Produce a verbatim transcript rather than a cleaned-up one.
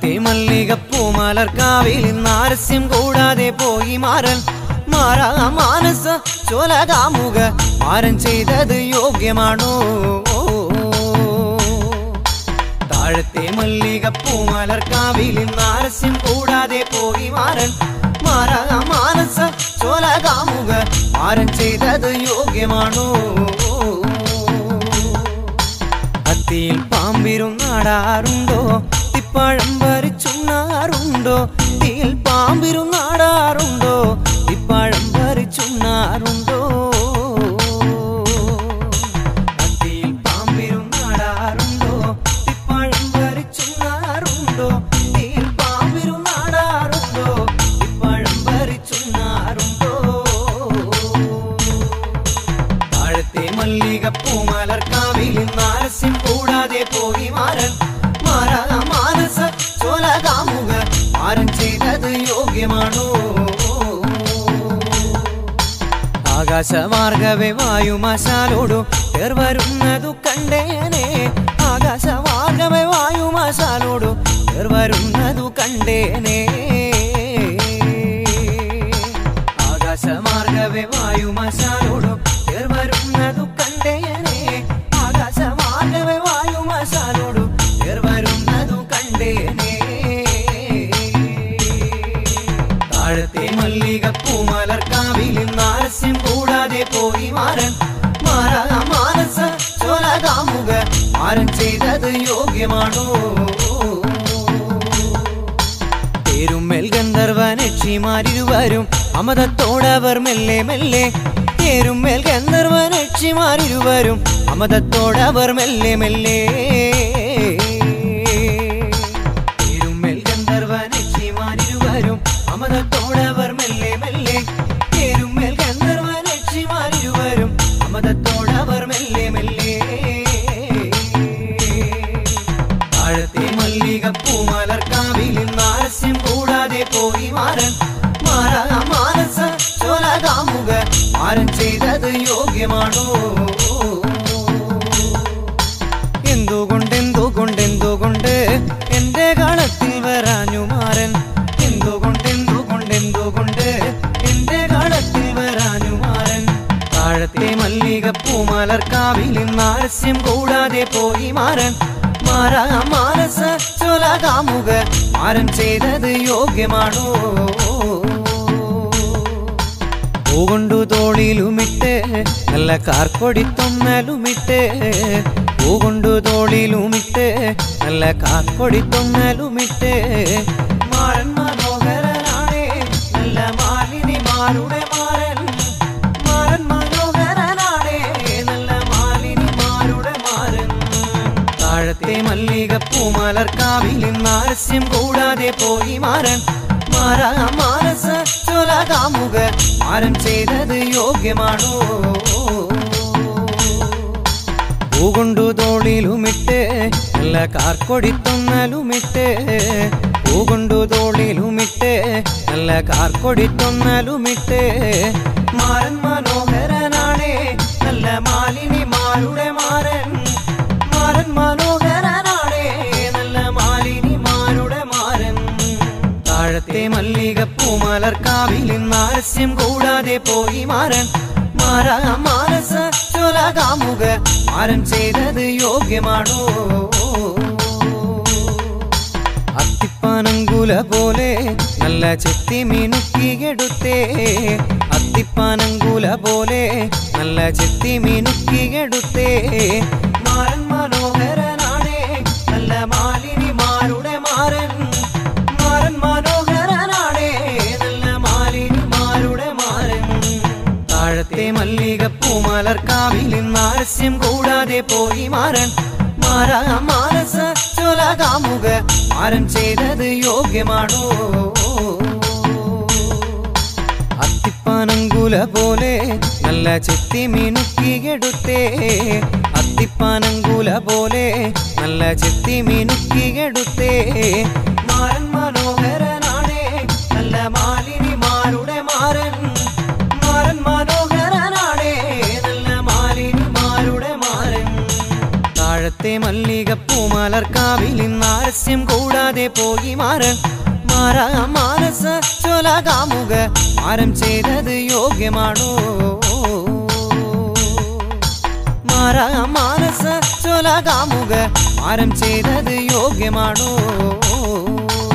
താഴത്തെ മല്ലികപ്പൂമലർക്കാവിൽ നാരസ്യം കൂടാതെ പോയി മാറൻ മാറാ മാനസ ചോലകാമുക മാരൻ ചെയ്തത് യോഗ്യമാണോ? താഴത്തെ മല്ലികപ്പൂമലർക്കാവിൽ നാരസ്യം കൂടാതെ പോയി മാറൻ മാറാ മാനസ ചോലകാമുക മാരൻ ചെയ്തത് യോഗ്യമാണോ? അത്തിയിൽ പാമ്പിരുന്നാടാറുണ്ടോ? തിപ്പഴം പറിച്ചുണ്ണാറുണ്ടോ? തീയിൽ പാമ്പിരുന്നാടാറുണ്ടോ? തിപ്പഴം പറിച്ചുണ്ണാറുണ്ടോ? അത്തിയിൽ പാമ്പിരുന്നാടാറുണ്ടോ? തിപ്പഴം പറിച്ചുണ്ണാറുണ്ടോ? തീയിൽ പാമ്പിരുന്നാടാറുണ്ടോ? തിപ്പഴം പറിച്ചുണ്ണാറുണ്ടോ? താഴത്തെ മല്ലികപ്പൂമലർക്കാവിൽ നാരസ്യം കൂടാതെ പോയി മാറൻ മാറാ മാനസ ചോലകാമുക മാരൻ ചെയ്തത് യോഗ്യമാണോ? ആകാശമാർഗവേ വായുമാശാലോടു പേർ വരുന്നതു കണ്ടേനെ ആകാശമാർഗവേ വായുമാശാലോടു പേർ വരുന്നതു കണ്ടേനെ ആകാശമാർഗവേ വായുമാശാലോടു പേർ വരുന്നതു കണ്ടേനെ ആകാശമാർഗവേ വായുമാശാലോടു പേർ വരുന്നതു കണ്ടേനെ താഴത്തെ മല്ലികപ്പൂമലർക്കാവിൽ നാരസ്യം കൂടാതെ പോയി മാറൻ മാറാ മാനസ ചോലകാമുക മാരൻ ചെയ്തത് യോഗ്യമാണോ? തേരുമ്മേൽ ഗന്ധർവനക്ഷിമാരിരുവരും അമതത്തോടവർ മെല്ലെ മെല്ലെ തേരുമ്മേൽ ഗന്ധർവനക്ഷിമാരിരുവരും അമതത്തോടവർ മെല്ലെ മെല്ലെ തേരുമ്മേൽ ഗന്ധർവനക്ഷിമാരിരുവരും അമതത്തോടവർ മെല്ലെ മെല്ലെ തേരുമ്മേൽ ഗന്ധർവനക്ഷിമാരിരുവരും അമതത്തോടവർ മെല്ലെ മെല്ലെ താഴത്തെ മല്ലികപ്പൂമലർക്കാവിൽ നാരസ്യം കൂടാതെ പോയി മാറൻ മാറാ മാനസ ചോലകാമുക മാരൻ ചെയ്തത് യോഗ്യമാണോ? എന്തുകൊണ്ടെന്തുകൊണ്ടെന്തുകൊണ്ട് എന്റെ കളത്തിൽ വരാഞ്ഞു മാറൻ എന്തുകൊണ്ടെന്തുകൊണ്ടെന്തുകൊണ്ട് എന്റെ കളത്തിൽ വരാഞ്ഞു മാറൻ താഴത്തെ മല്ലികപ്പൂമലർക്കാവിൽ നാരസ്യം കൂടാതെ പോയി മാറൻ മാറാ മാനസ ചോലകാമുക മാരൻ ചെയ്തത് യോഗ്യമാണോ? പൂകൊണ്ടു തോളിലുമിട്ട് നല്ല കാർക്കൊടിത്തൊന്നലുമിട്ട് പൂകൊണ്ടു തോളിലുമിട്ട് നല്ല കാർക്കൊടിത്തൊന്നലുമിട്ട് മാറൻ മനോഹരനാണേ നല്ല മാലിനിമാരുടെ മാറൻ മാറൻ മനോഹരനാണേ നല്ല മാലിനിമാരുടെ മാറൻ താഴത്തെ മല്ലികപ്പൂമലർക്കാവിൽ നാരസ്യം കൂടാതെ പോയി മാറൻ മാറാ മാനസ ചോലകാമുക മാരൻ ചെയ്തത് യോഗ്യമാണോ? പൂകൊണ്ടു തോളിലുമിട്ട് നല്ല കാർക്കൊടിത്തൊന്നലുമിട്ട് പൂകൊണ്ടു തോളിലുമിട്ട് നല്ല കാർക്കൊടിത്തൊന്നലുമിട്ട് മാരൻ മനോഹരനാണേ നല്ല മാലിനിമാരുടെ മാരൻ മാരൻ മനോഹരനാണേ നല്ല മാലിനിമാരുടെ മാരൻ താഴത്തെ മല്ലികപ്പൂമലർക്കാവിൽ നാരസ്യം കൂടാതെ പോയി മാറൻ മാറാ മാനസ ചോലകാമുക മാരൻ ചെയ്തത് യോഗ്യമാണോ? അത്തിപ്പാനങ്കുല പോലെ നല്ല ചെത്തി മിനുക്കിയെടുത്തേ അത്തിപ്പാനങ്കുല പോലെ നല്ല ചെത്തി മിനുക്കിയെടുത്തേ മാരൻ മനോഹരനാണേ നല്ല മാലിനിമാരുടെ മാരൻ മാരൻ മനോഹരനാണേ നല്ല മാലിനിമാരുടെ മാരൻ താഴത്തെ മല്ലികപ്പൂമലർക്കാവിൽ നാരസ്യം കൂടാതെ പോയി മാറൻ മാറാ മാനസ ചോലകാമുക മാരൻ ചെയ്തത് യോഗ്യമാണോ? അത്തിപ്പാനങ്കുല പോലെ നല്ല ചെത്തി മിനുക്കിയെടുത്തേ അത്തിപ്പാനങ്കുല പോലെ നല്ല ചെത്തി മിനുക്കിയെടുത്തേ മാരൻ മനോഹരനാണേ നല്ല മാലിനിമാരുടെ മാരൻ മാരൻ മനോഹരനാണേ നല്ല മാലിനിമാരുടെ മാരൻ മാരത്തെ മല്ലികപ്പൂമലർക്കാവിൽ നാരസ്യം കൂടാതെ പോയി മാരൻ മാറാ മാനസ ചൊലകാമുക മാരം ചെയ്തത് യോഗ്യമാണോ മാറാ മാനസ ചൊലകാമുക മാരം ചെയ്തത് യോഗ്യമാണോ